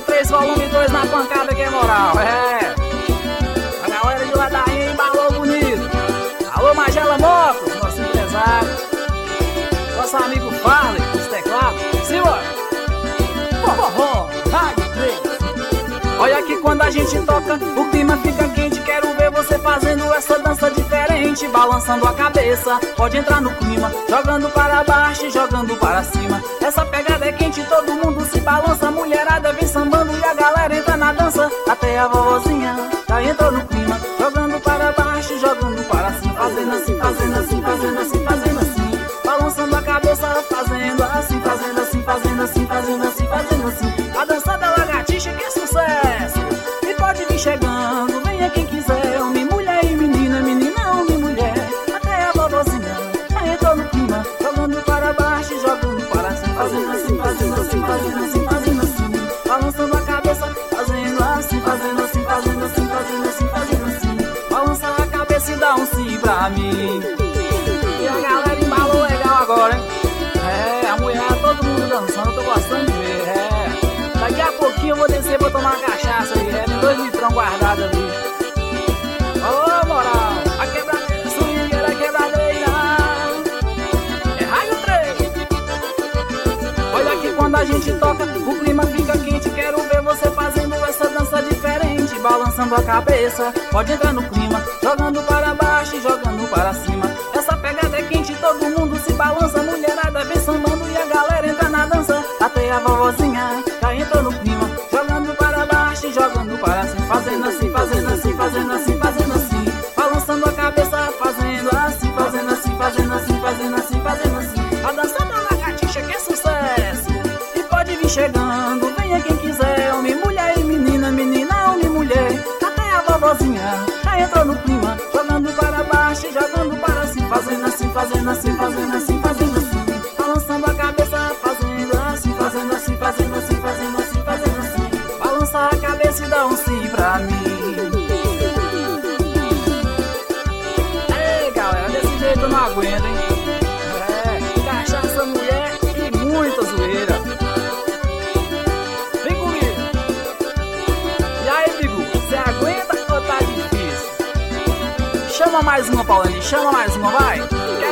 3, volume 2 na pancada que é moral. É, a galera de Ladainha embalou bonito. Alô, Magela Motos, nosso empresário. Nosso amigo Farley, os teclados. Simbora! Rádio 3. Olha que quando a gente toca, o clima fica quente. Quero ver você fazendo essa dança diferente, balançando a cabeça, pode entrar no clima, jogando para baixo e jogando para cima. Essa pegada é quente, todo mundo se balança. A mulherada vem sambando e a galera entra na dança. Até a vovozinha já entrou no clima, jogando para baixo e jogando para cima. Fazendo assim, fazendo assim, fazendo assim, fazendo assim, balançando a cabeça, fazendo assim, fazendo assim, fazendo assim, fazendo assim, fazendo assim. A dança da lagartixa que é sucesso, e pode vir chegando, venha quem quiser. Homem, mulher e menina, menina, homem, mulher. Até a vovozinha já entrou no clima, jogando para baixo e jogando para cima. Fazendo assim, fazendo assim, fazendo assim, fazendo assim, balançando a cabeça, fazendo assim, fazendo assim, fazendo assim, fazendo assim, fazendo assim. Balança a cabeça e dá um sim pra mim. E a galera embalou legal agora, hein? É, a mulher, todo mundo dançando, eu tô gostando de ver. É, daqui a pouquinho eu vou descer pra tomar uma cachaça aí. É, tem 2 litrão guardados ali. Ô, moral, a quebradeira, swingueira, a quebradeira. É Rádio 3. Olha que quando a gente toca, o clima fica quente. Quero ver você fazendo essa dança diferente, balançando a cabeça, pode entrar no clima, jogando para baixo e jogando para cima. Essa pegada é quente, todo mundo se balança. A mulherada vem sambando e a galera entra na dança. Até a vovozinha já entrou no clima, jogando para baixo e jogando para cima. Fazendo assim, fazendo assim, fazendo assim, fazendo assim, balançando a cabeça, fazendo assim, fazendo assim, fazendo assim, fazendo assim, fazendo assim. A dança da lagartixa que é sucesso, e pode vir chegando, venha quem quiser. Homem, mulher e menina, menina, homem, mulher. Até a vovozinha já entrou no clima, jogando para baixo e jogando para cima. Fazendo assim, fazendo assim, fazendo assim, fazendo assim, balançando a cabeça, fazendo assim, fazendo assim, fazendo assim, fazendo assim, fazendo assim. Balança a cabeça e dá um sim pra mim. Ei, galera, desse jeito eu não aguento, hein? É, cachaça, mulher e muita zoeira. Vem comigo. E aí, Bigu, você aguenta ou tá difícil? Chama mais uma, Paulinho, chama mais uma, vai.